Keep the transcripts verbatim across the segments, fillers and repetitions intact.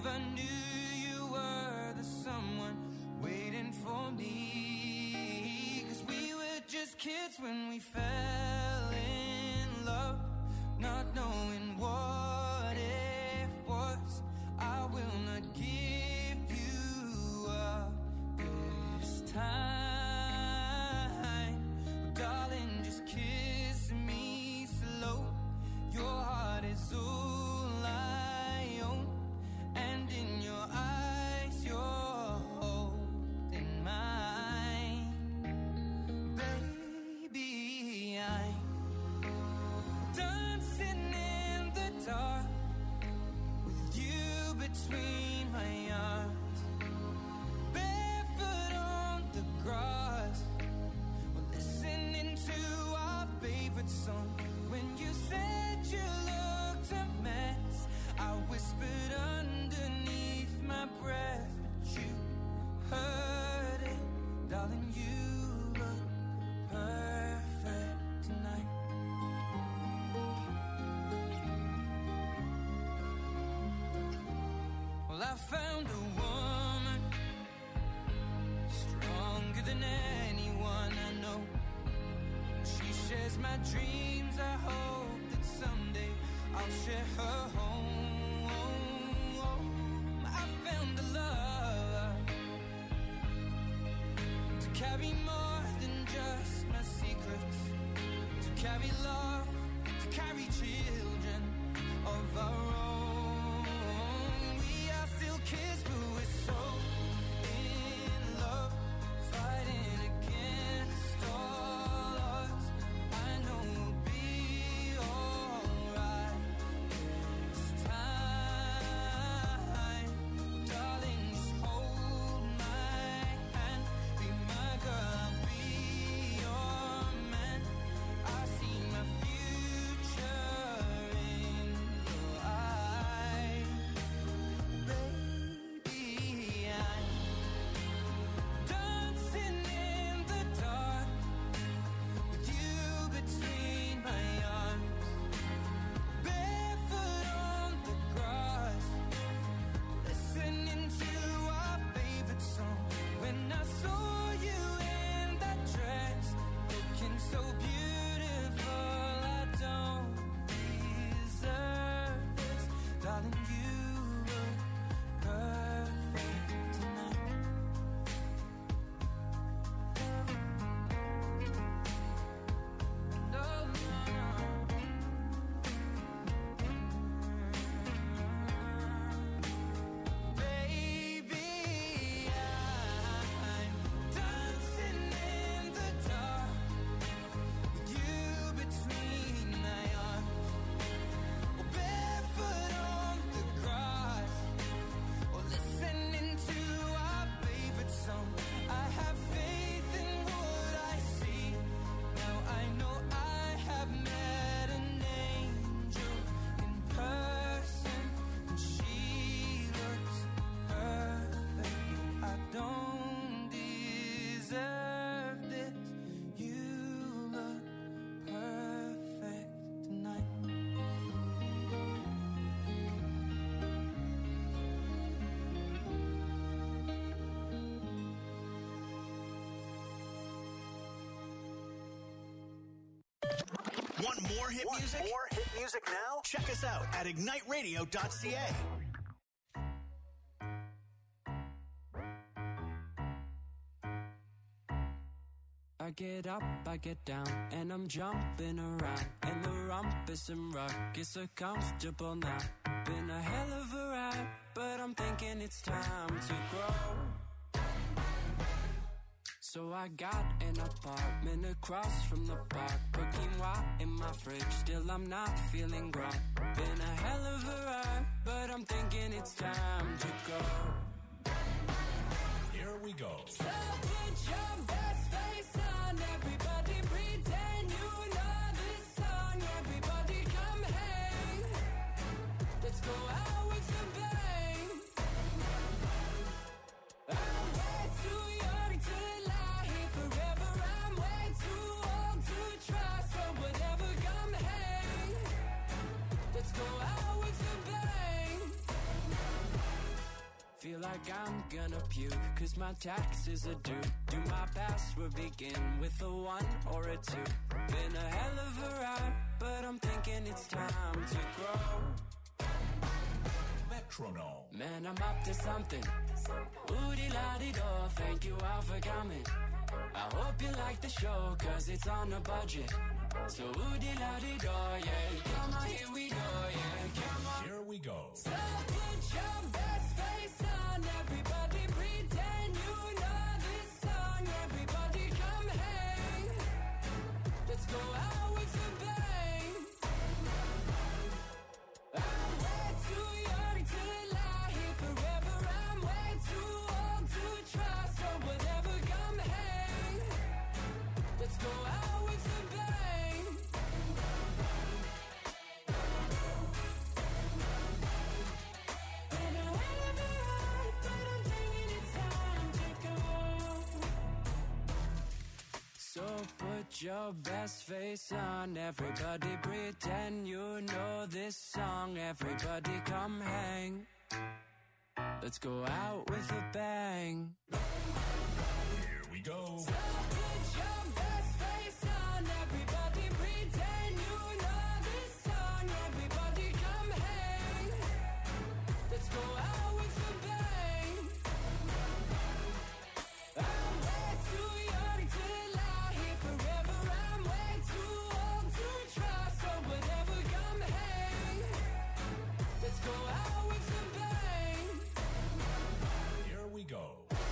never knew you were the someone waiting for me. 'Cause we were just kids when we fell in love, not knowing what it was. I will not give you up this time, darling, just kiss me slow. Your heart is all I own, and in your eyes you're holding mine. Baby, I'm dancing in the dark with you between my arms, barefoot on the grass. We're listening to our favorite song. When you said you looked a mess, I whispered underneath my breath, but you heard it, darling. You look perfect tonight. Well, I found a woman stronger than anyone I know. She shares my dreams. I hope that someday I'll share her home. I found a love to carry more than just my secrets, to carry love, to carry children of our own. We are still kids, but we're so in love, fighting against all odds. I know we'll be alright this time. Darling, just hold my hand, be my girl, I'll be your man. I see my future in your eyes. Baby, I'm dancing in the dark with you between my arms, barefoot on the grass, listening to our favorite song. When I saw you in that dress, looking so beautiful, I don't deserve this, darling. You look perfect tonight. No, no, no. Baby, I'm dancing in the dark with you between my arms, or barefoot on the grass, or listening to our favorite song. I have faith in what I see. Now I know I have met an angel in person, and she looks perfect. I don't deserve this. You look perfect tonight. Want more hit music? More hit music now? Check us out at ignite radio dot c a. I get up, I get down, and I'm jumping around, and the rumpus and ruckus are comfortable now. Been a hell of a ride, but I'm thinking it's time to grow. So I got an apartment across from the park, put quinoa in my fridge, still I'm not feeling grown. Been a hell of a ride, but I'm thinking it's time to go. Here we go. So put your best face on, everybody pretend you know this song. Everybody come hang, let's go out with a bang. I'm way too young to lie here forever, I'm way too old to try. So whatever, come hang, let's go out with a bang. like I'm gonna puke, cause my taxes are due. Do my password begin with a one or a two? Been a hell of a ride, but I'm thinking it's time to grow. Metronome. Man, I'm up to something. Ooh-dee-la-dee-do, thank you all for coming. I hope you like the show, cause it's on a budget. So ooh-dee-la-dee-do, yeah. Come on, here we go, yeah. Come on. Here we go. So put your best face on, everybody pretend you know this song. Everybody come hang. Let's go out with a bang. I'm way too young to lie here forever. I'm way too old to try. So whatever, come hang. Let's go out with a bang. Been a hell of a ride, but I'm thinking it's time to go. So put your best face on, everybody pretend you know this song. Everybody come hang. Let's go out with a bang. Here we go. So put your best face on, everybody pretend you know this song. Everybody come hang. Let's go out with a bang. I'm way too young to lie here forever. I'm way too old to try. So whatever, come hang. Let's go out with a bang. Here we go.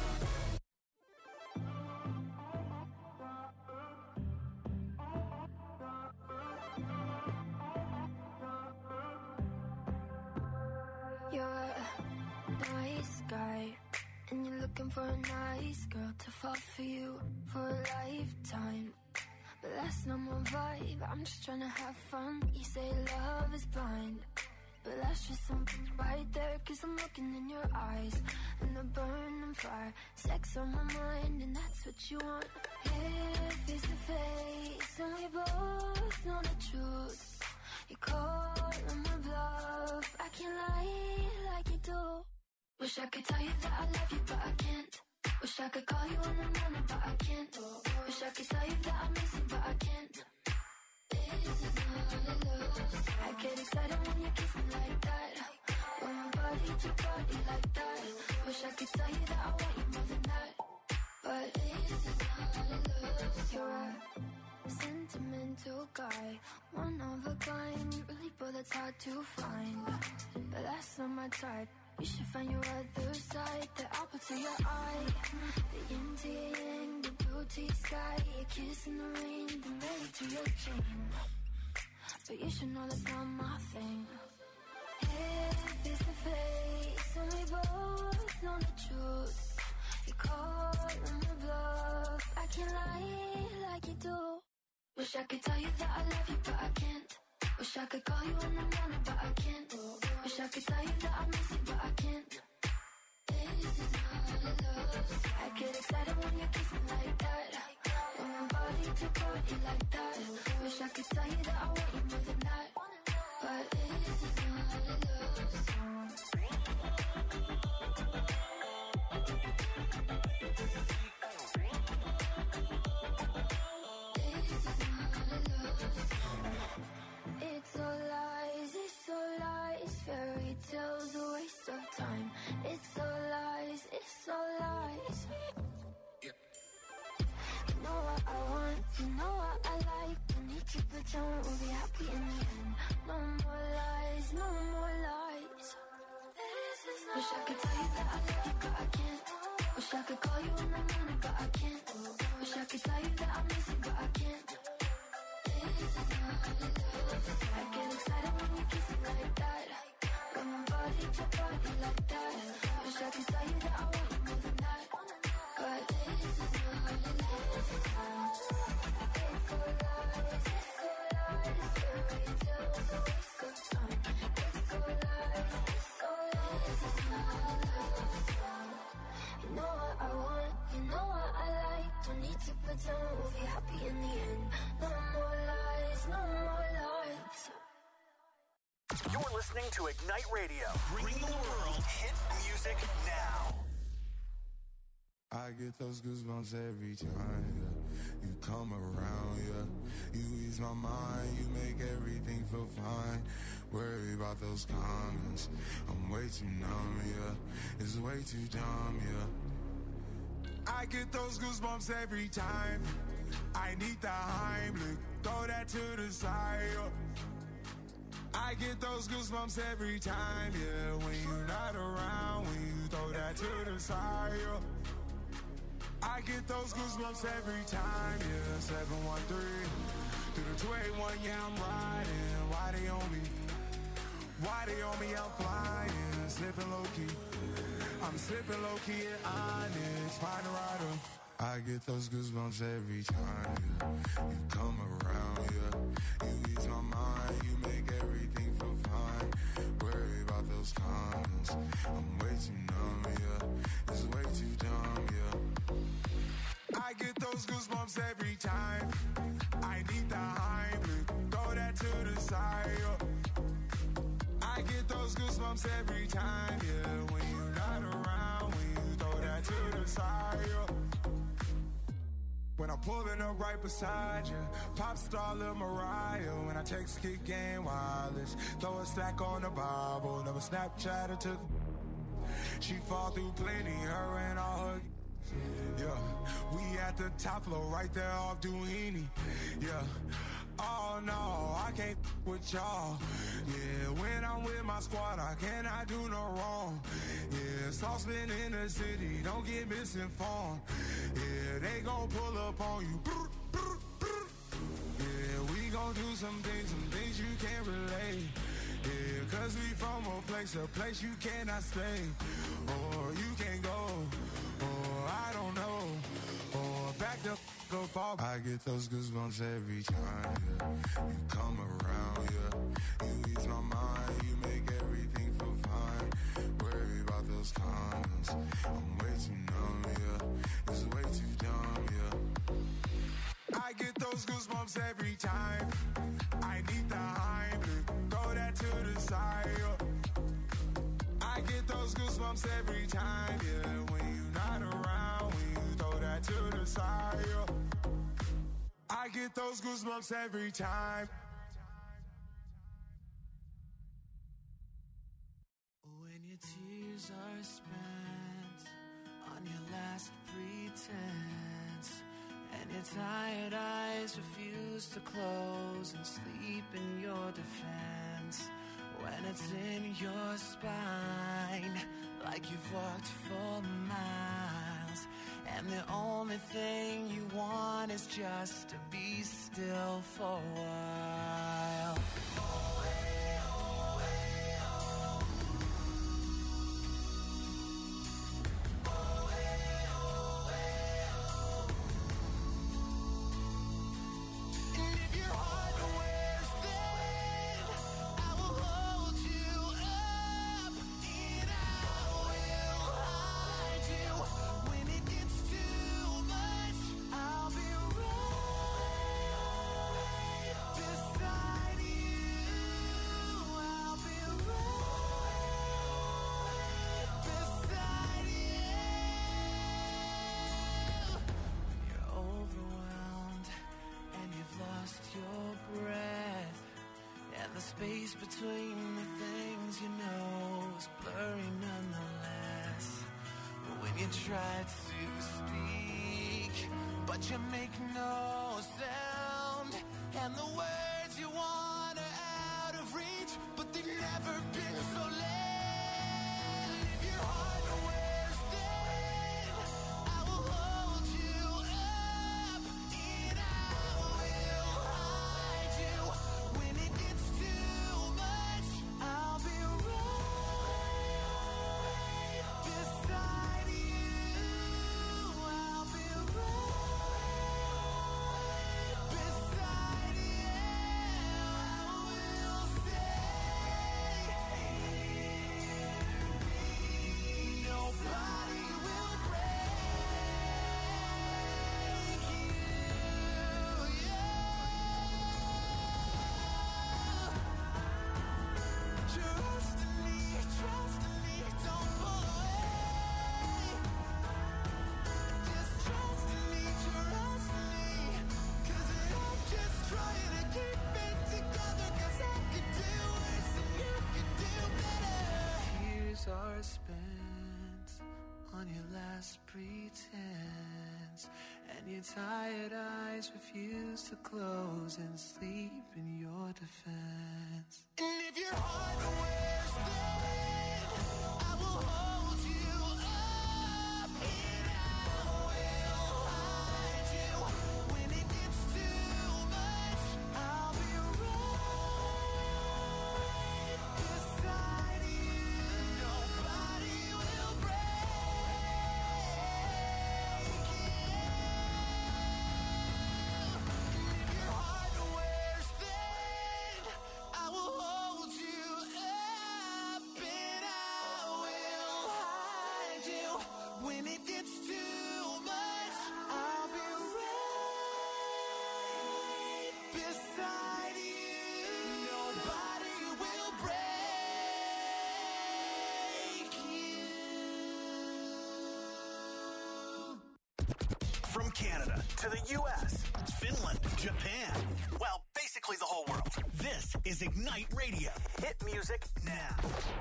You're a nice guy, and you're looking for a nice girl to fall for you for a lifetime. But that's not my vibe, I'm just trying to have fun. You say love is blind, but that's just something right there. Cause I'm looking in your eyes, and the burning fire. Sex on my mind, and that's what you want. Here, face to face, and we both know the truth. You call on my bluff, I can't lie like you do. Wish I could tell you that I love you, but I can't. Wish I could call you in the morning, but I can't. Wish I could tell you that I miss you, but I can't. This is not love. I get excited when you kiss me like that. When my body to body like that. Wish I could tell you that I want you more than that. But this is not love. You're a sentimental guy, one of a kind, really, but that's hard to find. But that's not my type. You should find your other side, the apple to your eye, the yin to your yang, the blue to your sky, your kiss in the rain, the melody to your chain. But you should know that's not my thing. Here, face to face, and we both know the truth. You call on my bluff, I can't lie like you do. Wish I could tell you that I love you, but I can't. Wish I could call you in the morning, but I can't. Wish I could tell you that I miss you, but I can't. This is not love. I get excited when you kiss me like that. When my body to body like that. Wish I could tell you that I want you more than that. But this is not love. It's all lies, it's all lies, fairy tales, a waste of time. It's all lies, it's all lies. You know what I want, you know what I like. Don't need to pretend we'll be happy in the end. No more lies, no more lies. Wish I could tell you that I love you, but I can't. Wish I could call you in the morning, but I can't. Wish I could tell you that I miss you, but I can't. I get excited when you kiss me like that. When my body to body like that. Wish I could tell you that I want you more than that. But this is not love. It's all lies, it's all lies. Fairy tales, a waste of time. It's all lies, it's all lies. It's not love. You know what I want, you know what I like. Don't need to pretend we'll be happy in the end. No more lies, no more lies. You're listening to Ignite Radio. Bring the world hit music now. I get those goosebumps every time, yeah. You come around, yeah. You ease my mind, you make everything feel fine. Worry about those comments, I'm way too numb, yeah. It's way too dumb, yeah. I get those goosebumps every time. I need the Heimlich, throw that to the side, yeah. I get those goosebumps every time, yeah. When you're not around, when you throw that to the side, yeah. I get those goosebumps every time, yeah. seven one three, through the two eight one, yeah, I'm riding. Why they on me? Why they on me? I'm flying, slipping low-key. I'm slipping low-key at Onyx, find a rider. I get those goosebumps every time, yeah. You come around, yeah. You ease my mind, you make everything feel fine. Worry about those comments, I'm way too numb, yeah. It's way too dumb, yeah. I get those goosebumps every time. I need the Heimlich, throw that to the side, yeah. I get those goosebumps every time, yeah. When you're not around, when you throw that to the side, yeah. When I'm pulling up right beside you, pop star Lil Mariah. When I text Kick Game Wireless, throw a stack on the Bible. Never Snapchat or took. She fall through plenty, her and all her. Yeah, we at the top floor, right there off Duini. Yeah, oh no, I can't with y'all. Yeah, when I'm with my squad, I cannot do no wrong. Yeah, saucepan in the city, don't get misinformed. Yeah, they gon' pull up on you. Yeah, we gon' do some things, some things you can't relate. Yeah, cause we from a place, a place you cannot stay. Or you can't go, or I don't know. Or back the f*** up off. I get those goosebumps every time, yeah. You come around, yeah. You ease my mind, you make everything feel fine. Worry about those comments, I'm way too numb, yeah. It's way too dumb, yeah. I get those goosebumps every time. I need the Heimlich, throw that to the side, yeah. I get those goosebumps every time, yeah. When you're not around, when you throw that to the side, yeah. I get those goosebumps every time. When your tears are spent on your last pretense, and your tired eyes refuse to close and sleep in your defense, when it's in your spine, like you've walked for miles, and the only thing you want is just to be still for a while. Oh, hey, oh, hey, oh. Oh, hey, oh, hey, oh. And if your heart wears thin, I will hold you up, and I will hide you. When it gets too much, I'll be right beside you. I'll be right beside you. You're overwhelmed and you've lost your breath, and the space between the things you know is blurry nonetheless. When you try to speak, but you make no sound, and the words you want are out of reach, but they've never been so loud. If your heart wears thin, I will hold you up, and I will hide you. When it gets too much, I'll be right beside you. I'll be right beside you. I will stay. on your last pretense, and your tired eyes refuse to close and sleep in your defense. And if your heart wears thin, I will hold you up and I will hide you. When it gets too much, I'll be right beside you. Nobody will break you. If your heart wears thin, I will hold you up and I will hide you. When it gets too much, I'll be right beside you. Nobody will break you. From Canada to the U S, Finland, Japan, well, basically the whole world. This is Ignite Radio. Hit music now.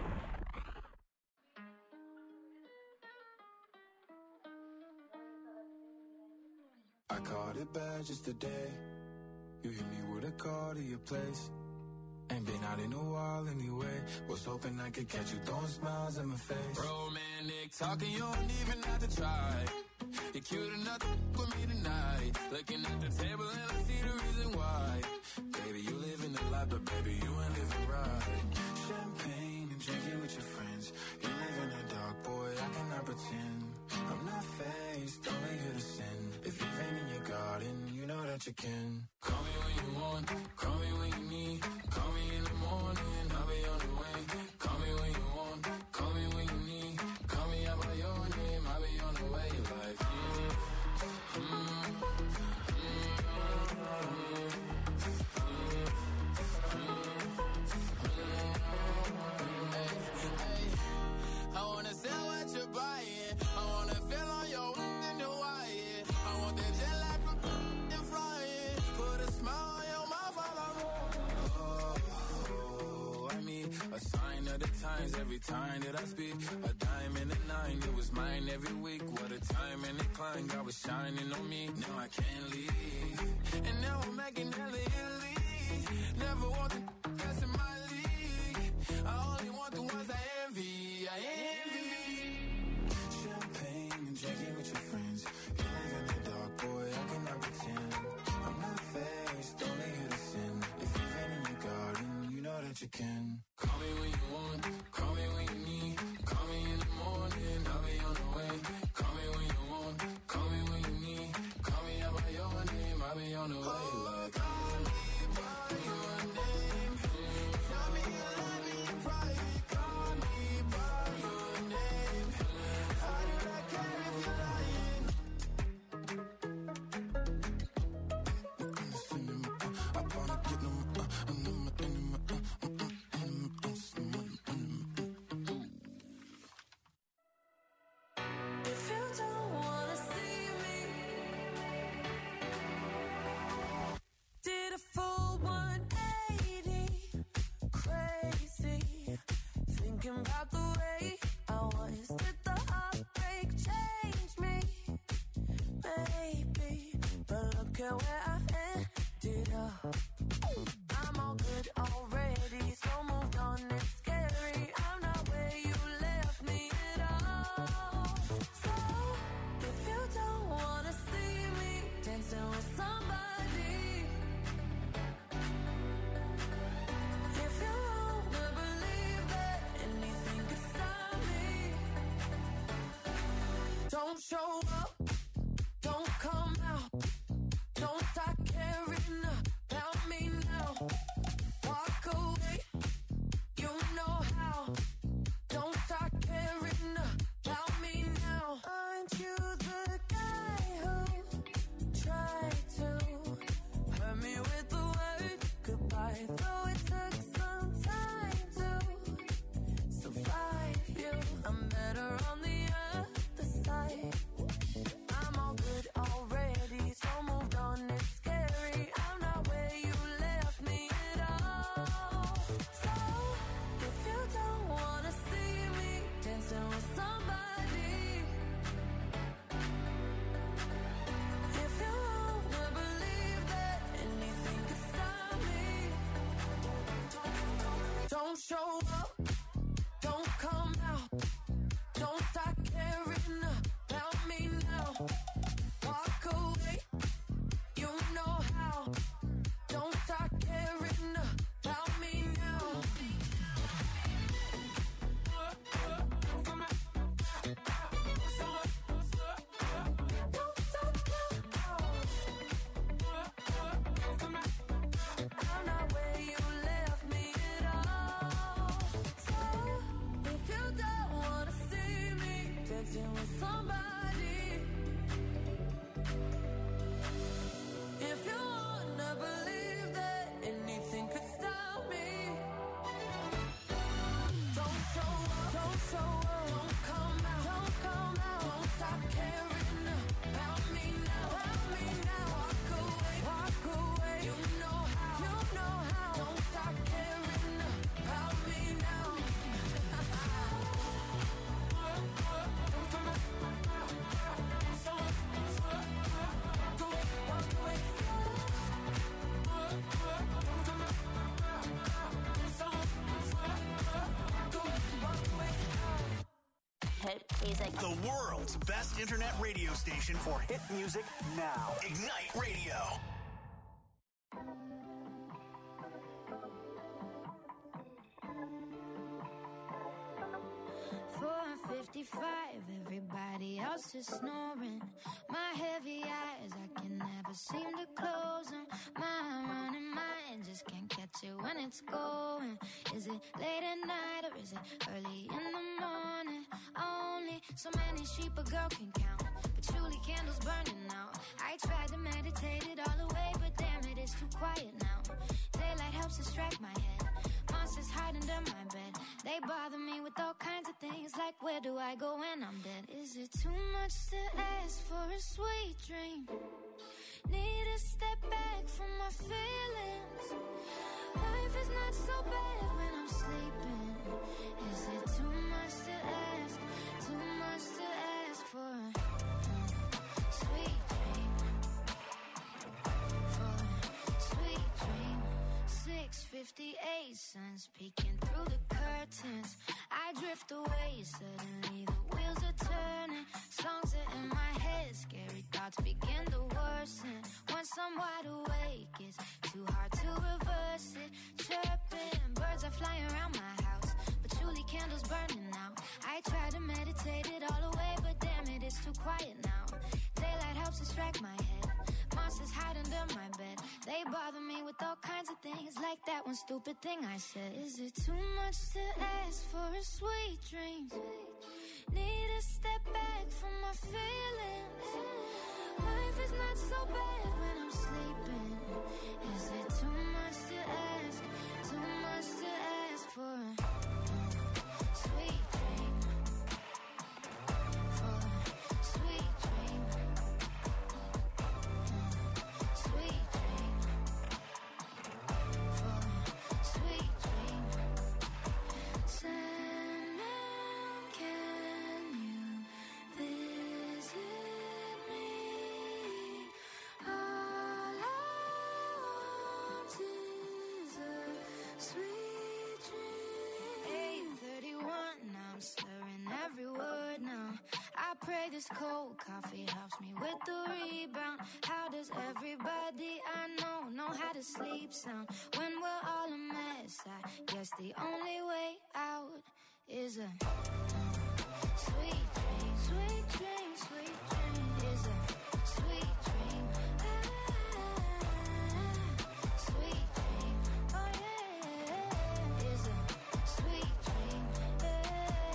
I caught it bad just today. You hit me with a call to your place. Ain't been out in a while anyway. Was hoping I could catch you throwing smiles in my face. Romantic talking, you don't even have to try. You're cute enough to f- with me tonight. Looking at the table and I see the reason why. Baby, you living the life, but baby, you ain't living right. Champagne and drinking with your friends. You live in the dark, boy, I cannot pretend. I'm not faced, only here to sin. If you've been in your garden, you know that you can. Call me when you want, call me when you need. Call me in the morning, I'll be on the way. Call me when you want, call me when you need. Call me out by your name, I'll be on the way. Like, mm, mm, mm, I wanna sell what you're buying. I wanna feel on your in the wire. I want that jet lag from and flying. Put a smile on your mouth while I'm oh, I mean, a sign of the times every time that I speak. A diamond and a nine, it was mine every week. What a time and a climb, God was shining on me. Now I can't leave, and now I'm making hella Italy. Never want the best in my league. I only want the ones I envy. I envy. Champagne and drinking with your friends. You live in the dark, boy, I cannot pretend. I'm not faced, only here to sin. If you've been in your garden, you know that you can. Call me when you want, call me when you need. Call me in the morning, I'll be on the way. Call me when you want, call me when you need. Call me out by your name, I'll be on the way. Like, call me by your name. Tell me you love me in private. Call me by your name. How did I care if you're lying? I wanna get them, uh, and them, and them, uh, uh, uh, If you don't wanna see me, did a full one eighty, crazy, thinking about the way I was. Did the heartbreak change me? Maybe, but look at where I ended up. I'm all good already, so moved on, it's scary. I'm not where you left me at all. So, if you don't wanna see me dancing with somebody, if you wanna believe that anything could stop me, don't show up, don't come out, don't start caring about me now. Walk away. being with somebody. If you wanna believe that anything could stop me, don't show up, don't show up, don't come out, don't come out, don't stop caring about me now, about me now. Walk away, walk away. You know how, you know how. Don't stop caring about me now. The world's best internet radio station for hit music now. Ignite Radio. four fifty-five, everybody else is snoring. My heavy eyes, I can never seem to close them. My running mind just can't catch it when it's going. Is it late at night or is it early in the morning? Only so many sheep a girl can count, but truly candles burning out. I tried to meditate it all away, but damn it, it's too quiet now. Daylight helps distract my head. Monsters hide under my bed. They bother me with all kinds of things, like where do I go when I'm dead? Is it too much to ask for a sweet dream? Need to step back from my feelings. Life is not so bad when I'm sleeping. Is it too much to ask? Too much to ask for a uh, sweet dream? For a sweet dream. six fifty-eight, sun's peeking through the curtains. I drift away, suddenly the wheels are turning. Songs are in my head, scary thoughts begin to worsen. Once I'm wide awake, it's too hard to reverse it. Chirping, birds are flying around my house, but truly candles burning out. I try to meditate it all away, but damn it, it's too quiet now. Daylight helps distract my head. Monsters hide under my bed. They bother me with all kinds of things, like that one stupid thing I said. Is it too much to ask for a sweet dream? Need to step back from my feelings. Life is not so bad when I'm sleeping. Is it too much to ask? Too much to ask for a uh, sweet dream? For a sweet dream. Sweet dream. For a sweet dream. Sandman, can you visit me? All I want is a sweet dream. eight thirty-one, now I'm slurring every word now. I pray this cold coffee helps me with the rebound. How does everybody I know know how to sleep sound when we're all a mess? I guess the only way out is a uh, sweet dream, sweet dream, sweet dream. Is a sweet dream, ah, sweet dream. Oh yeah, is a sweet dream, yeah.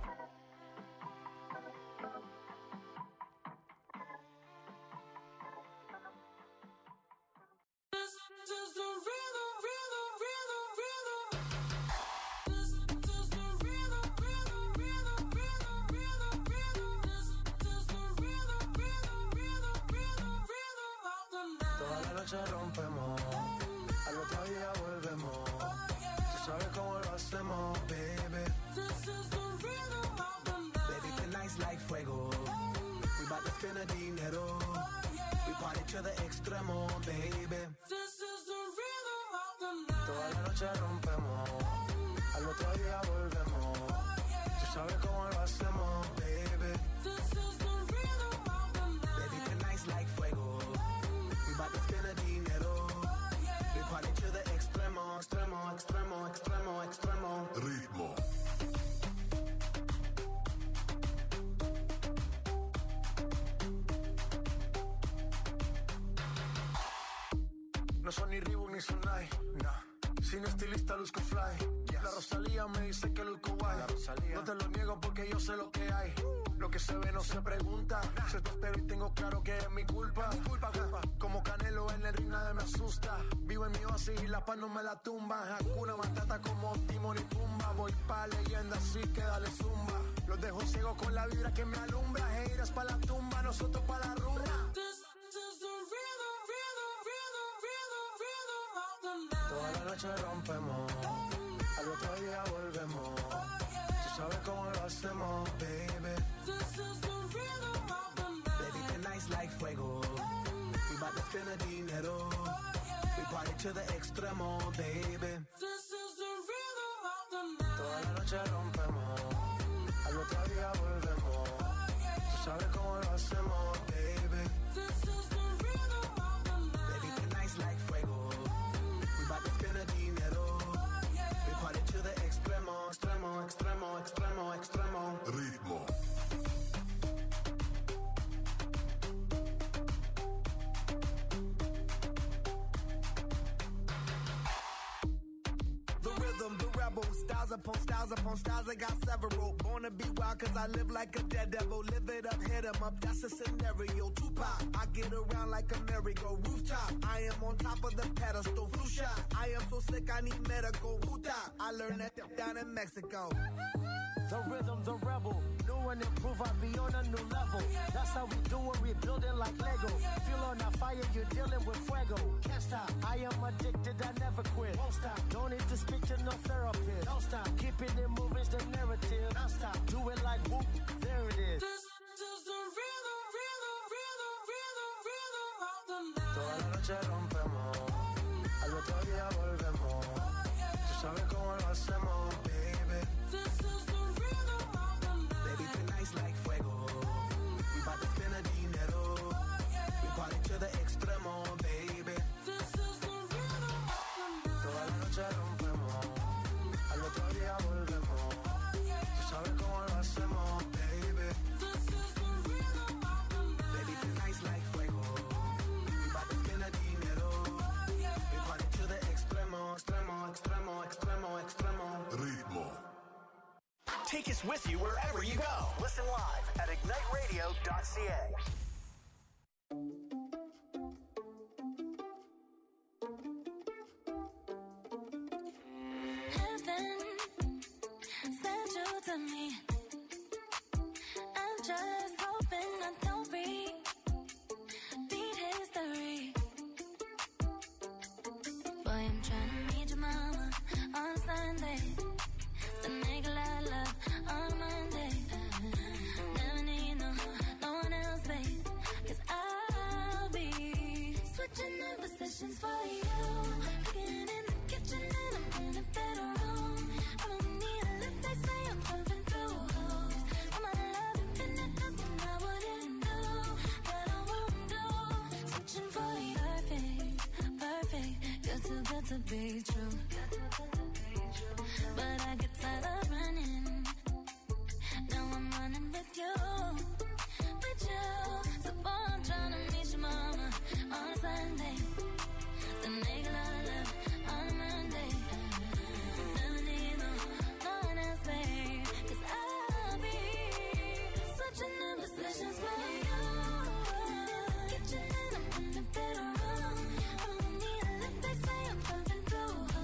This is the rhythm, rhythm, rhythm, rhythm. This is the rhythm, rhythm, rhythm, rhythm, rhythm, rhythm. This is the rhythm, rhythm, rhythm, rhythm, rhythm of the night. Toda la noche rompemos, al otro día volvemos. Tú sabes cómo lo hacemos, baby. This is the rhythm of the night. Baby, tonight's like fuego. We bout to spend the dinero. We party to the extremo, baby. This is the rhythm of the night. Toda la noche rompemos, al otro día volvemos. Tú sabes cómo lo hacemos, baby. This is the rhythm of the night. Baby, tonight's like fuego. We bout to spend the dinero. We party to the extremo, extremo, extremo, extremo, extremo. Ritmo. No son ni Reebok ni Sonai, nah. Si Sin estilista luzco fly. Yes. La Rosalía me dice que luzco guay. No te lo niego porque yo sé lo que hay. Lo que se ve no se pregunta. Nah. Se te espero y tengo claro que es mi culpa. Mi culpa, culpa. Como Canelo en el ring nadie me asusta. Vivo en mi oasis y la paz no me la tumba. Hakuna Matata como Timón y Pumba. Voy pa' leyenda así que dale zumba. Los dejo ciego con la vibra que me alumbra. Heiras pa' la tumba, nosotros pa' la rumba. Toda la noche rompemos, al otro día volvemos. Tú sabes cómo lo hacemos, baby. Baby, tonight's like fuego. We bout to spend the dinero. We party to the extremo, baby. Toda la noche rompemos, al otro día volvemos. Tú sabes cómo lo hacemos, baby. Baby, tonight's like fuego. We bout to spend the dinero. We party to the extremo, extremo, extremo, extremo, extremo. Ritmo. The rhythm, the rebel, styles upon styles upon styles, I got several. Born to be wild cause I live like a dead devil. Live it up, hit 'em up, that's a scenario. Tupac, I get around like a merry-go rooftop. I am on top of the pedestal, flu shot. I am so sick I need medical. Huta, I learned that down in Mexico. The rhythm, the rebel, new and improve, I be on a new level. That's how we do it, we building like Lego. Feel on a fire, you're dealing with fuego. Can't stop, I am addicted, I never quit. Won't stop, don't need to speak to no therapist. Don't stop, keeping it moving's the narrative. Don't stop, do it like whoop, there it is. This is the rhythm, rhythm, rhythm, rhythm, rhythm of the night. Toda la noche rompemos, al otro día volvemos. Tú sabes cómo lo hacemos, baby. This is the rhythm of the night. Baby, tonight's like fuego. We bout to spend the dinero. We party to the extremo, baby. This is the rhythm of the night. Toda la noche rompemos, al otro día volvemos. Tú sabes cómo lo hacemos, baby. This is the rhythm of the night. Baby, tonight's like fuego. We bout to spend the dinero. We party to the extremo, extremo, extremo, extremo, extremo. Ritmo. Take us with you wherever you go. Listen live at ignite radio dot c a. Heaven sent you to me. I'm just hoping I don't repeat history. Boy, I'm trying to meet your mama on Sunday. To make a lot of love on Monday. Never need no, no one else, babe. Cause I'll be switching in positions for you. Cooking in the kitchen and I'm in the bedroom. I don't need a lift, they say I'm jumping through hoops. All my love infinite, nothing I wouldn't do. That I won't do. Switching for you. Perfect, perfect. You're too good to be true. But I get tired of running. Now I'm running with you, with you. So boy, I'm trying to meet your mama on Sunday. Then make a lot of love on Monday. Never need no, no one else, babe. Cause I'll be switching in positions for you. Kitchen and I'm in the bedroom. I don't need a lift, they say I'm jumping through.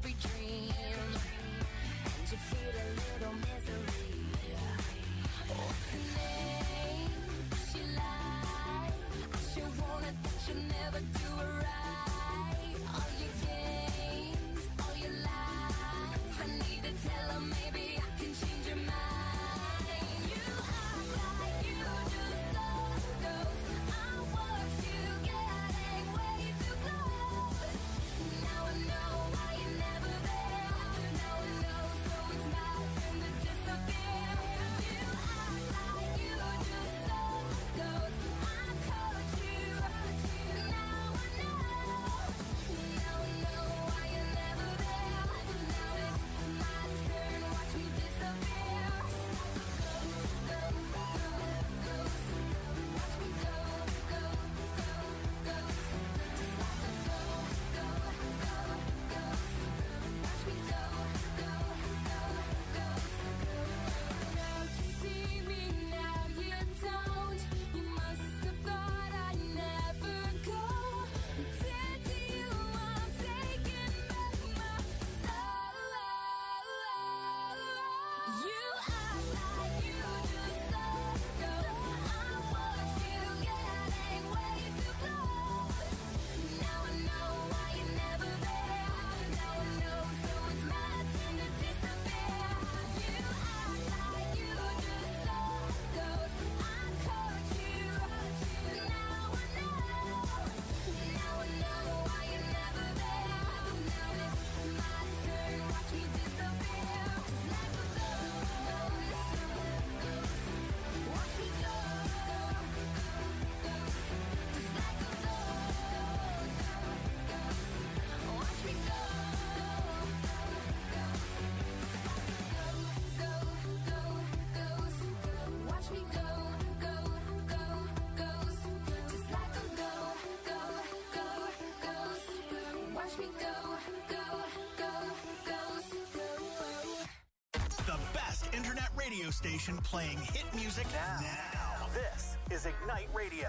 every dream, and you feel a little misery. What's her name? She lied. I sure wanted that you'll never do it right. All your games, all your lies. I need to tell her maybe I can change your mind. You act like you just love those. I watched you getting way too close. Now I know why you're never there. Now I know, so it's my turn to disappear. You act like you just love those. I caught you. Now I know. Now I know why you're never there. Now it's my turn. Watch me disappear. Go, go, go, go. Watch me go, go, go, go. Just like a go, go, go, go. Watch me go, go, go, go. Now you see me, now you don't. You must have thought I'd never go. Dead to you, I'm taking back my soul. You act like you just love those. I watched you getting way too close. Now I know why you're never there. Now I know, so it's my turn to disappear. You act like you just love those. I caught you. Now I know. Now I know why you're never there. Now it's my turn. Watch me disappear. Just like a ghost. Watch me go. Just like a ghost. Watch me go. Go, go, goes. Watch me go, go, go, goes. Just like a go, go, go, goes. Watch me go, go, go, goes. The best internet radio station playing hit music now. This is Ignite Radio.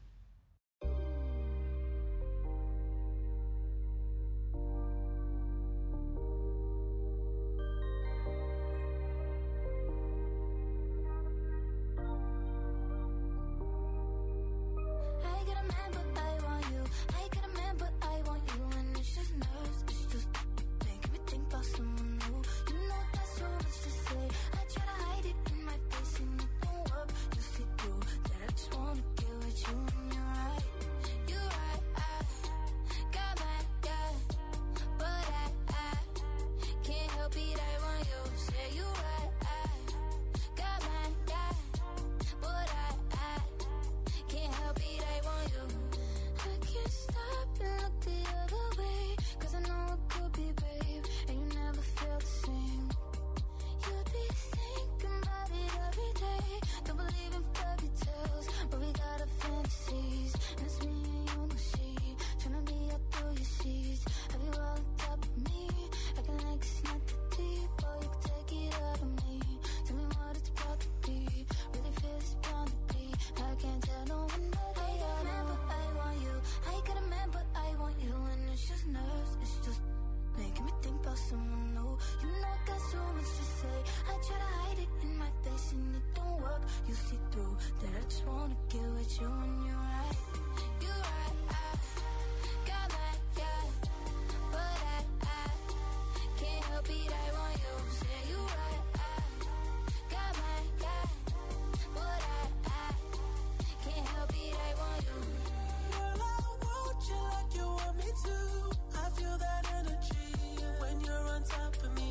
I get a man, but I want you. I get a man, but I want you. And it's just nerves, it's just making me think about someone new. You know that's so much to say. I try to hide it in my face and it don't work. You see through that I just wanna get with you and you're right. You're right, I got my guy, but I, I can't help it, I want you. Say you're right, I got my guy, but I, I can't help it, I want you. I can't stop and look the other way, 'cause I know it could be, babe, and you never felt the same. You'd be thinking about it every day. Don't believe in fairy tales, but we got our fantasies. And it's me and you, no she, tryna be up through your seas. Have you all on top of me, acting like it's not that deep. Oh, you can take it out of me. Tell me what it's about to be. Really feel it's bound to be. I can't tell no one but I got a man, but I want you. I got a man, but I want you. And it's just nerves, it's just making me think about someone new. You know I got so much to say. I try to hide it in my face and it don't work. You see through that I just wanna get with you and you're right. You're right, I got my guy, but I, I can't help it, I want you. Say you're right, I got my guy, but I, I can't help it, I want you. Girl, I want you like you want me to. I feel that energy when you're on top of me.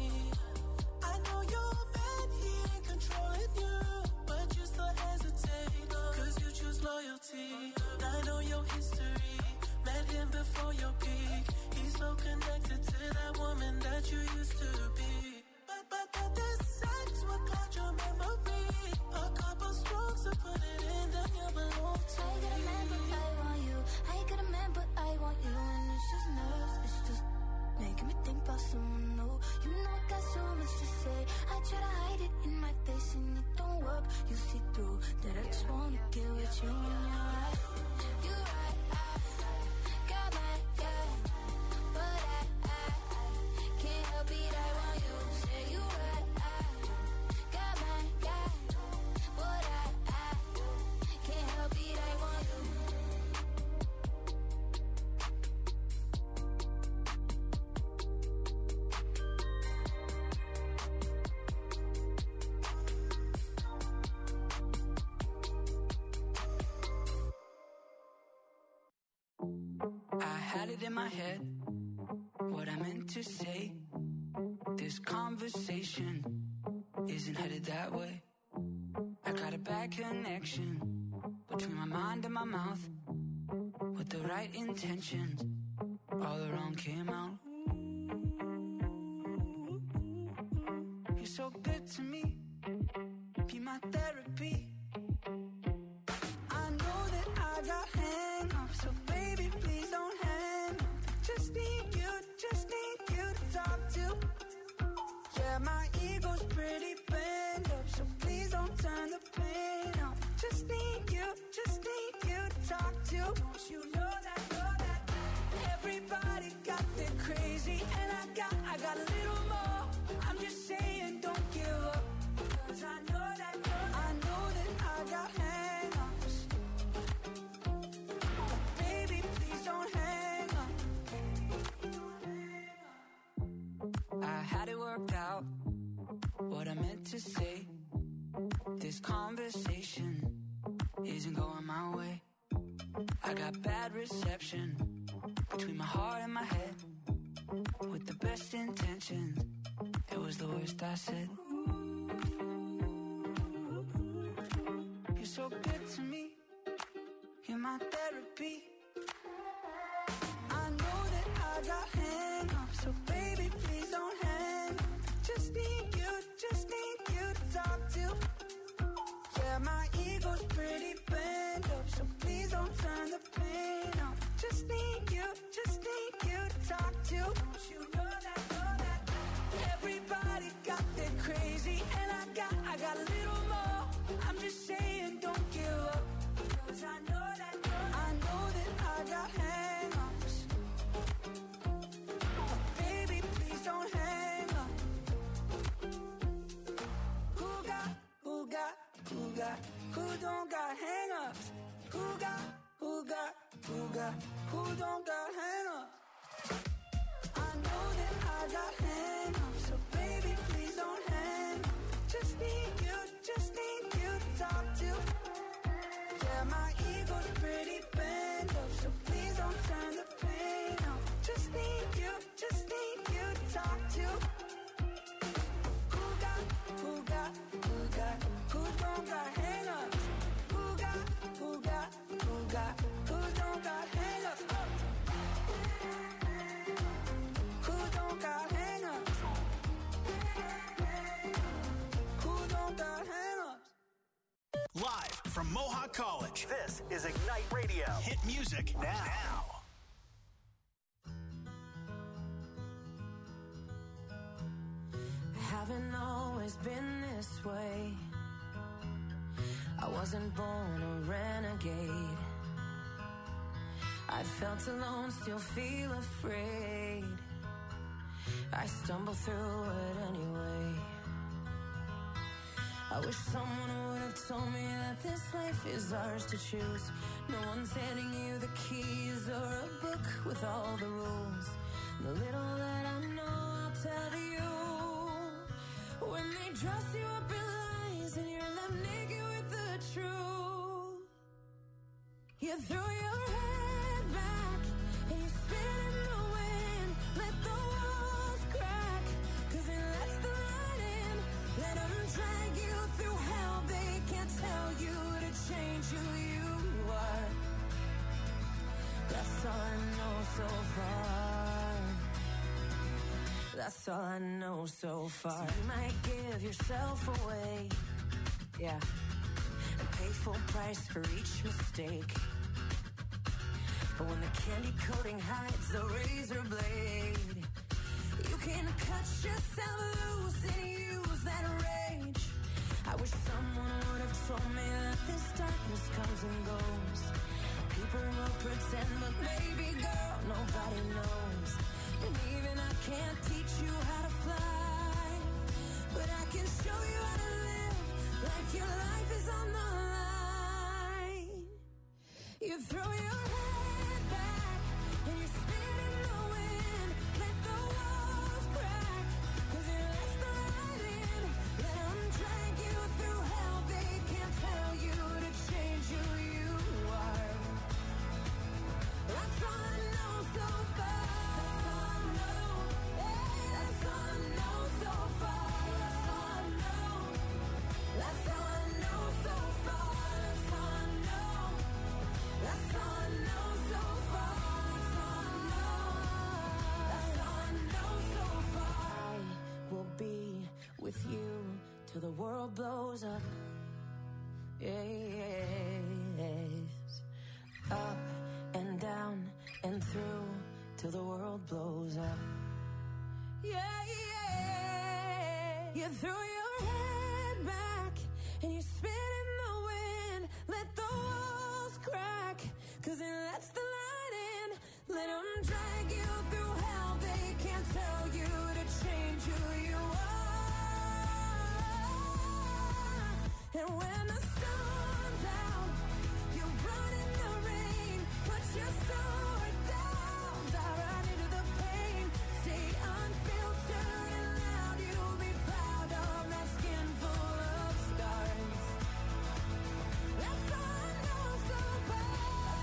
I know your man, he ain't controlling you, but you still hesitate, 'cause you choose loyalty. I know your history, met him before your peak. He's so connected to that woman that you used to be. But, but, but this sex will cloud your memory. A couple strokes to put it in, then you belong to I got a man, but I want you. I got a man, but I want you. And it's just nerves, it's just making me think about someone new. You know I got so much to say. I try to hide it in my face and it don't work. You see through that I just wanna get with you and you're right. You're right, I got my guy, but I, I can't had it in my head, what I meant to say. This conversation isn't headed that way. I got a bad connection between my mind and my mouth. With the right intentions, all the wrong came out. You're so good to me, be my therapy. I know that I got hang-ups, so baby, please don't hang up. Just need you, just need you to talk to. Yeah, my ego's pretty bent up, so please don't turn the pain up. Just need you, just need you to talk to. Don't you know that, know that everybody got their crazy, and I got, I got a little more. I'm just saying, don't give up, 'cause I know that, know that I know that I got hang-ups. Baby, please don't hang up. I had it worked out, what I meant to say. This conversation isn't going my way. I got bad reception between my heart and my head. With the best intentions, it was the worst I said. You're so good to me, you're my therapy. I know that I got hang-ups, so baby, please don't hang up. Just need you, just need you to talk to. Yeah, my ego's pretty bent up, so please don't turn the pain up. Just need you, just need you to talk to. Don't you know that, know that everybody got their crazy, and I got, I got a little more. I'm just saying, don't give up, 'cause I know that, know that I know that I got hang-ups. Baby, please don't hang up. Who got, who got, who got, who don't got hang-ups? Who got, who got, who got, who don't got hang-ups? I know that I got hang-ups, so baby, please don't hang up. Just need you, just need you to talk to. Yeah, my ego's pretty bent up, so please don't turn the pain up. Just need you, just need you to talk to. Who got, who got, who got, who don't got hang-ups? Who got, who got, who got, who don't got hang-ups? Oh. Who don't got hang-ups? Who don't got hang-ups? Live from Mohawk College, this is Ignite Radio. Hit music now. I haven't always been this way. I wasn't born a renegade. I felt alone, still feel afraid. I stumble through it anyway. I wish someone would have told me that this life is ours to choose. No one's handing you the keys or a book with all the rules. The little that I know, I'll tell you. When they dress you up in lies and you're left naked with the truth, you throw your head back and you spin in the wind. Let the walls crack, 'cause it lets the light in. Let them drag you through hell. They can't tell you to change who you are. That's all I know so far. That's all I know so far. So you might give yourself away, yeah, and pay full price for each mistake. But when the candy coating hides the razor blade, you can cut yourself loose and use that rage. I wish someone would have told me that this darkness comes and goes. People will pretend, but baby girl, nobody knows. And even I can't teach you how to fly, but I can show you how to live like your life is on the line. You throw your head back and you spin in the wind. Let the walls crack, 'cause it lets the light in. Let them drag you through hell. They can't tell you to change who you are. That's all I know so till the world blows up. Yes. Up and down and through till the world blows up. Yeah, yeah. You threw your head back and you spit in the wind. Let the walls crack, cause it lets the light in. Let them drag you through hell. They can't tell you to change who you are. And when the storm's out, you run in the rain. Put your sword down, dive right into the pain. Stay unfiltered and loud. You'll be proud of that skin full of scars. That's all I know so far.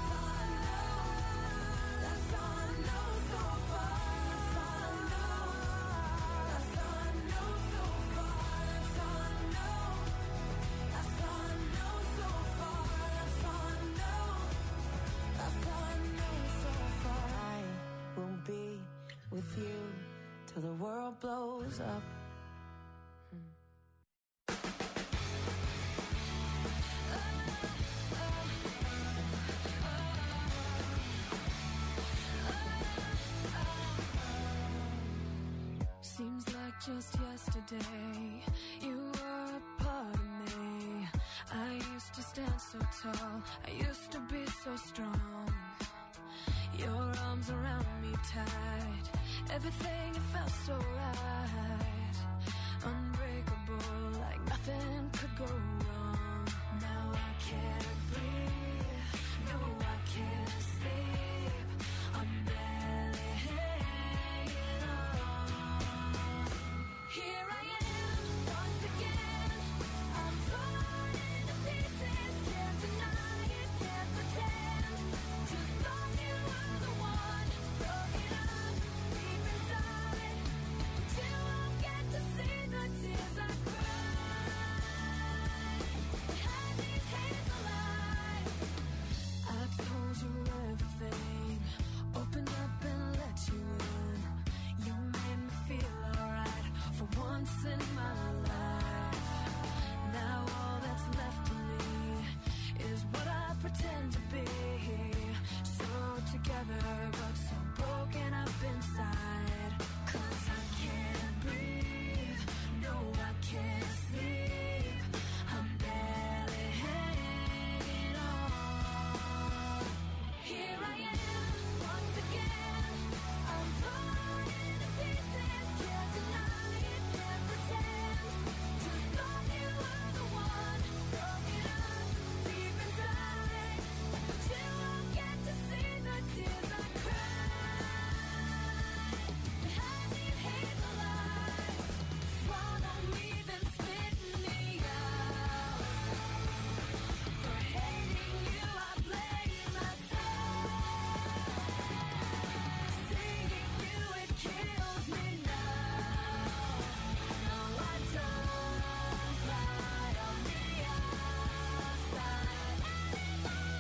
That's all I know so far. That's all I know. That's all I know so far. That's all I know. That's all I know so far. That's all I know. That's all I know so far. I will be with you till the world blows up. Seems like just yesterday you were a part of me. I used to stand so tall, I used to be so strong. Your arms around me tight, everything, it felt so right. Unbreakable, like nothing could go wrong. Now I can't breathe, no I can't sleep. I'm barely hanging on. Here I am, once again. I'm torn into pieces, can't deny it, can't pretend. Just thought you were the one, broken up deep inside. But you won't get to see the tears I cried. Behind these hazel eyes, I told you everything, opened up and let you in. You made me feel alright for once in my life. Now all that's left of me is what I pretend to be. So together but so broken up inside. Cause I can't breathe, no I can't sleep. I'm barely hanging on. Here I am, once again. I'm torn into pieces, can't deny it, can't pretend. Just thought you were the one, broken up deep inside. But you won't get to see the tears I cried. Behind these hazel eyes, swallow me then spit me out. For hating you I blame myself. Seeing you it kills me now. No I don't cry on the outside anymore.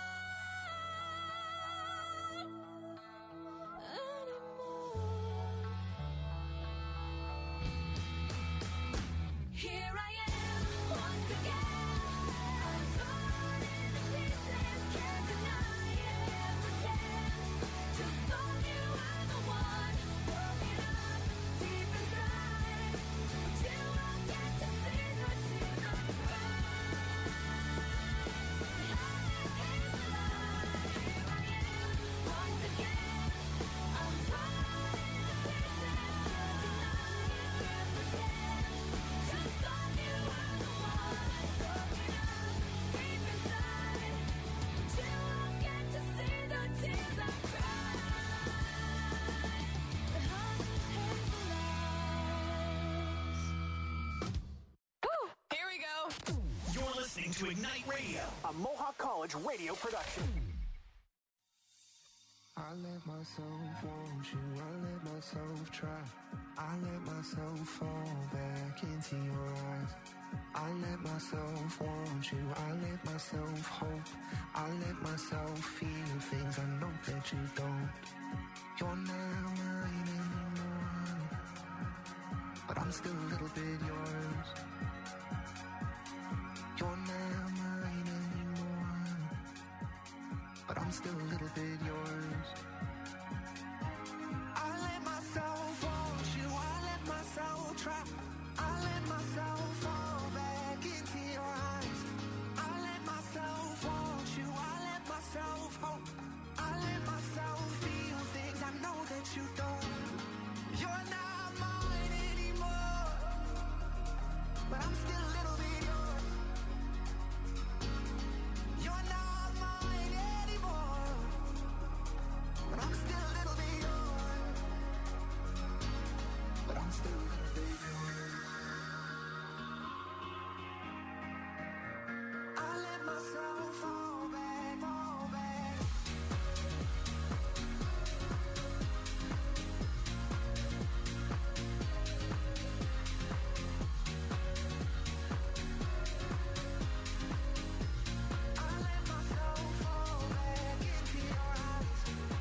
Here I am, once again. I'm torn into pieces, can't deny it, can't pretend. Just thought you were the one, broken up deep inside. But you won't get to see the tears I cried. Behind these hazel eyes, here I am, once again. I'm torn into pieces, can't deny it, can't pretend. Just thought you were the one, broken up deep inside. But you won't get to see the tears I cried. Behind these hazel eyes. Woo! Here we go. You're listening to Ignite Radio. A Mohawk College radio production. I let myself want you, I let myself try. I let myself fall back into your eyes. I let myself want you, I let myself hope. I let myself feel things I know that you don't. You're not mine anymore, but I'm still a little bit yours. bit yours. I let myself want you, I let myself try. I let myself fall back into your eyes. I let myself want you, I let myself hope. I let myself feel things I know that you don't. You're not mine anymore, but I'm still a little bit yours. You're not mine anymore, but I'm still a little bit yours. But I'm still a little bit yours. I let myself fall back, fall back. I let myself fall back into your eyes.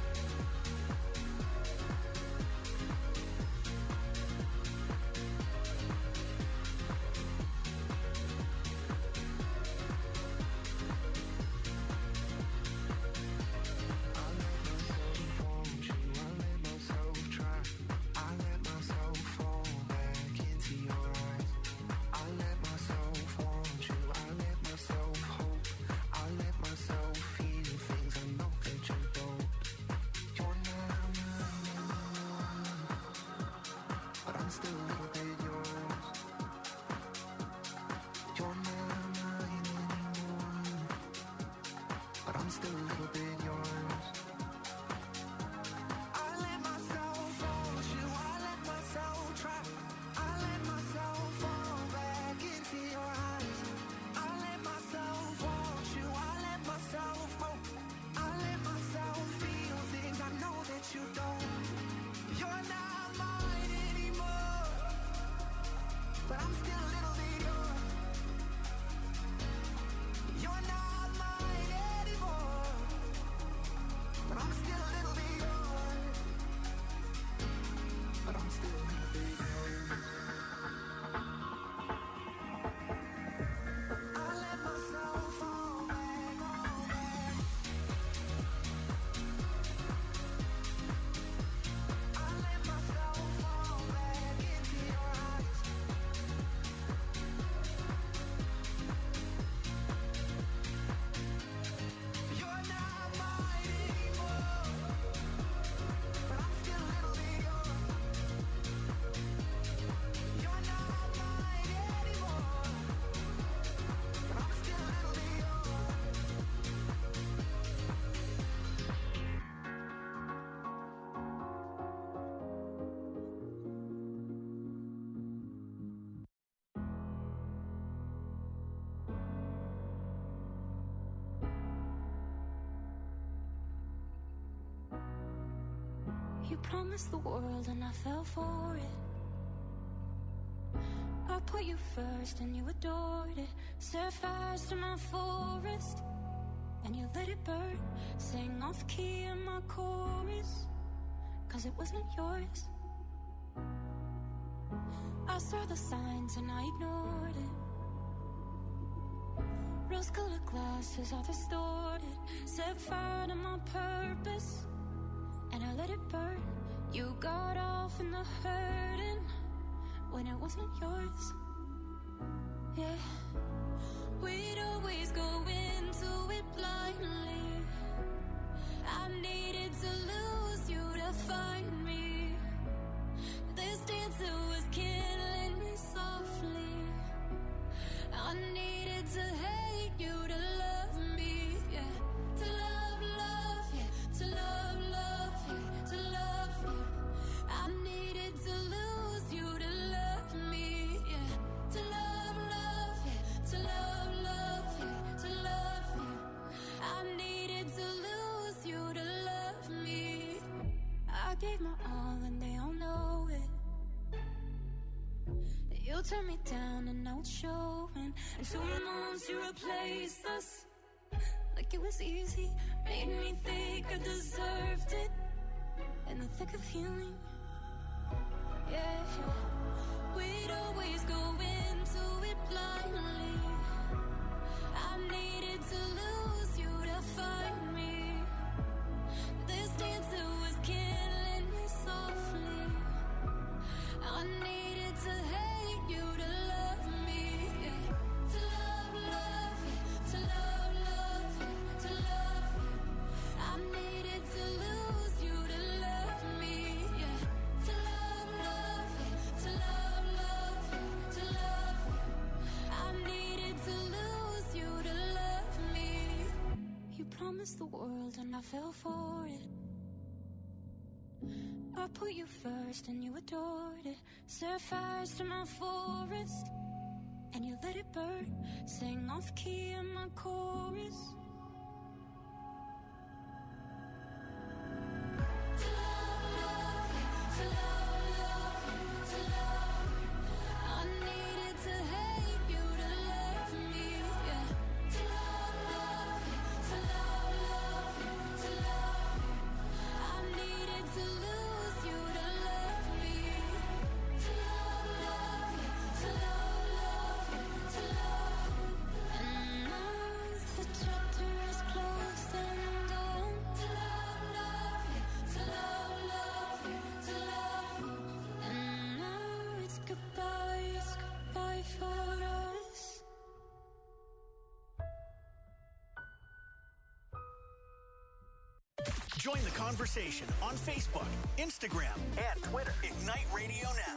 I let myself want you, I let myself try. I let myself fall back into your eyes. I let myself want you, I let myself hope. I let myself feel things I know that you don't. You're not mine anymore, but I'm still a little bit yours. You're not mine anymore, but I'm still a little bit yours. I let myself want you, I let myself try. I let myself fall back into your eyes. I let myself want you, I let myself hope. I let myself feel things I know that you don't. You're not mine anymore, but I'm still a little bit yours. You're not mine anymore, but I'm still a little bit yours. But I'm still a little bit yours. I let myself fall back, fall back. I let myself fall back into your eyes. You're not mine anymore, but I'm still a little bit yours. You're not mine anymore, but I'm still a little bit yours. You promised the world and I fell for it. I put you first and you adored it. Set fires to my forest and you let it burn. Sang off key in my chorus, cause it wasn't yours. I saw the signs and I ignored it. Rose-colored glasses all distorted. Set fire to my purpose and I let it burn. You got off in the hurting when it wasn't yours. Yeah, we'd always go into it blindly. I needed to lose you to find me. This dancer was killing me softly. I needed to hate you to love me. Yeah, to love, love, yeah, to love, love, yeah, to love you. I needed to lose you to love me. Yeah, to love, love, yeah, to love, love, yeah, to love you. I needed to lose you to love me. I gave my all and they all know it. You turned me down and now it's showing. And two months you replaced us like it was easy. Made me think I deserved it in the thick of healing. Yeah, we'd always go into it blindly. I needed to lose you to find me. I needed to hate you to love me, yeah. To love, love you, to love, love you, to love you. I needed to lose you to love me, yeah. To love, love you, to love, love you, to love you. I needed to lose you to love me. You promised the world and I fell for it. I put you first and you adored it. Set fires to my forest and you let it burn. Sang off key in my chorus. To love, love you, to love, love you, to love you. I needed to hate you to love me, yeah. To love, love you, to love, love you, to love you. I needed to lose you to love me. To love, love you, to love, love you, to love you. And now the chapter is closed and done. To love, love you, to love, love you, to love you. And now it's goodbye, it's goodbye for us. Join the conversation on Facebook, Instagram, and Twitter. Ignite Radio Now.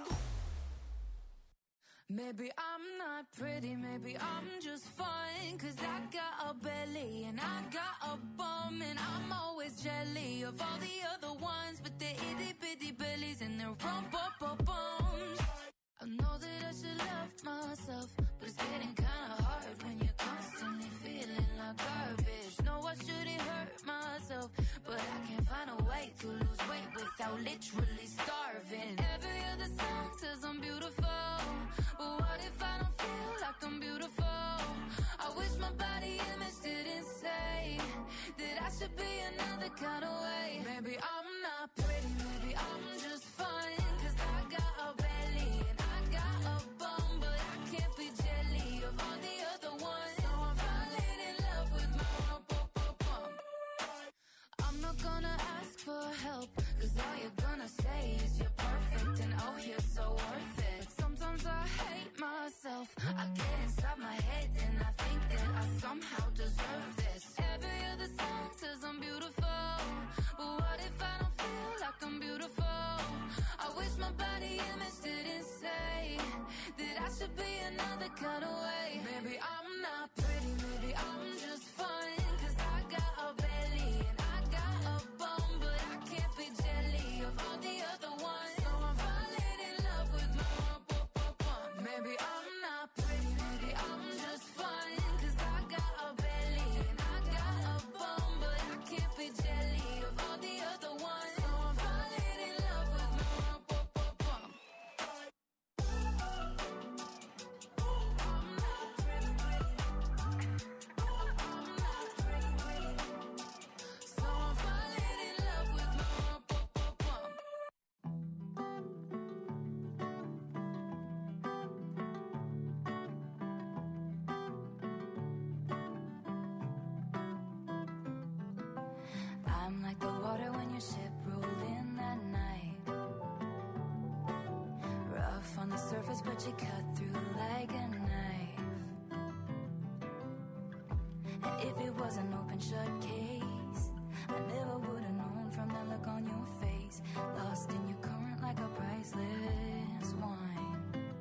Maybe I'm not pretty, maybe I'm just fine. Cause I got a belly and I got a bum. And I'm always jelly of all the other ones. But they're itty bitty bellies and their rump up up bums. I know that I should love myself, but it's getting kinda hard when you're constantly feeling like garbage. No, I shouldn't hurt myself, but I can't find a way to lose weight without literally starving. Every other song says I'm beautiful, but what if I don't feel like I'm beautiful? I wish my body image didn't say that I should be another kind of way. Maybe I'm not pretty, maybe I'm just fine. Cause I got a belly and I got a bum, but I can't be jelly of all the other ones. So I'm falling in love with my rump, bum, bum, bum. I'm not gonna ask for help, cause all you're gonna say is you're perfect and oh, you're so worth it. But sometimes I hate myself, I get inside my head and I think that I somehow deserve this. Every other song says I'm beautiful, but what if I don't feel like I'm beautiful? I wish my body image didn't say that I should be another kind of way. Maybe I'm not pretty, maybe I'm just fine. Cause I got a belly and I got a bum, but I can't be jelly of all the other ones. So I'm falling in love with my rump, bum, bum, bum. Maybe I'm not pretty, maybe I'm just fine. Cause I got a belly and I got a bum, but I can't be jelly of all the other ones. So I'm falling in love with my rump, bum, bum, bum. I'm not pretty, pretty. I'm not pretty, pretty. So I'm falling in love with my rump, bum, bum, bum. I'm like the water when your ship rolled in that night. Rough on the surface, but you cut through like a knife. And if it was an open shut case, I never would have known from the look on your face. Lost in your current like a priceless wine.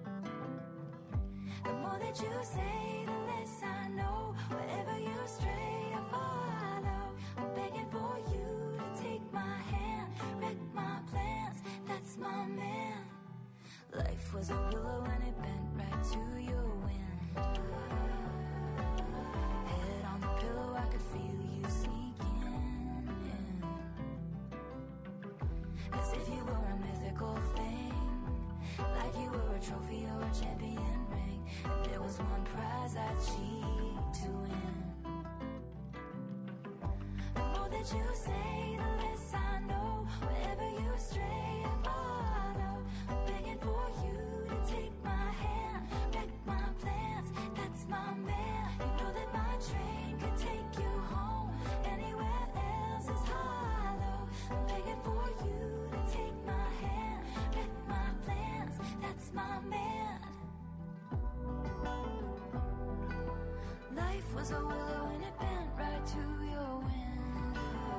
The more that you say, the less I know. Wherever you stray, I follow. I'm begging for you to take my hand, wreck my plans. That's my man. Life was a willow and it bent right to your wind. Head on the pillow, I could feel you sneaking in. As if you were a mythical thing, like you were a trophy or a champion ring. And there was one prize I'd cheat to win. The more that you say, the less I know. Wherever you stray, I follow. I'm begging for you to take my hand, wreck my plans. That's my man. You know that my train could take you home. Anywhere else is hollow. I'm begging for you to take my hand, wreck my plans. my man. Life was a willow and it bent right to your wind.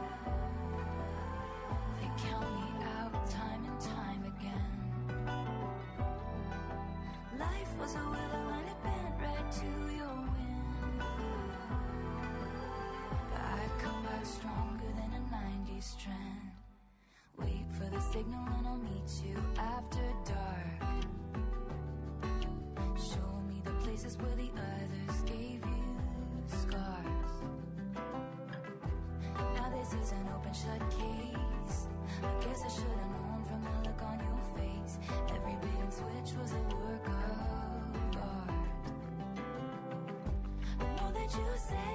They count me out time and time again. Life was a willow and it bent right to your wind. But I come back stronger than a nineties strand. Wait for the signal and I'll meet you after dark. Show me the places where the others gave you scars. Now this is an open shut case. I guess I should have known from the look on your face. Every bait and switch was a work of art. The more that you say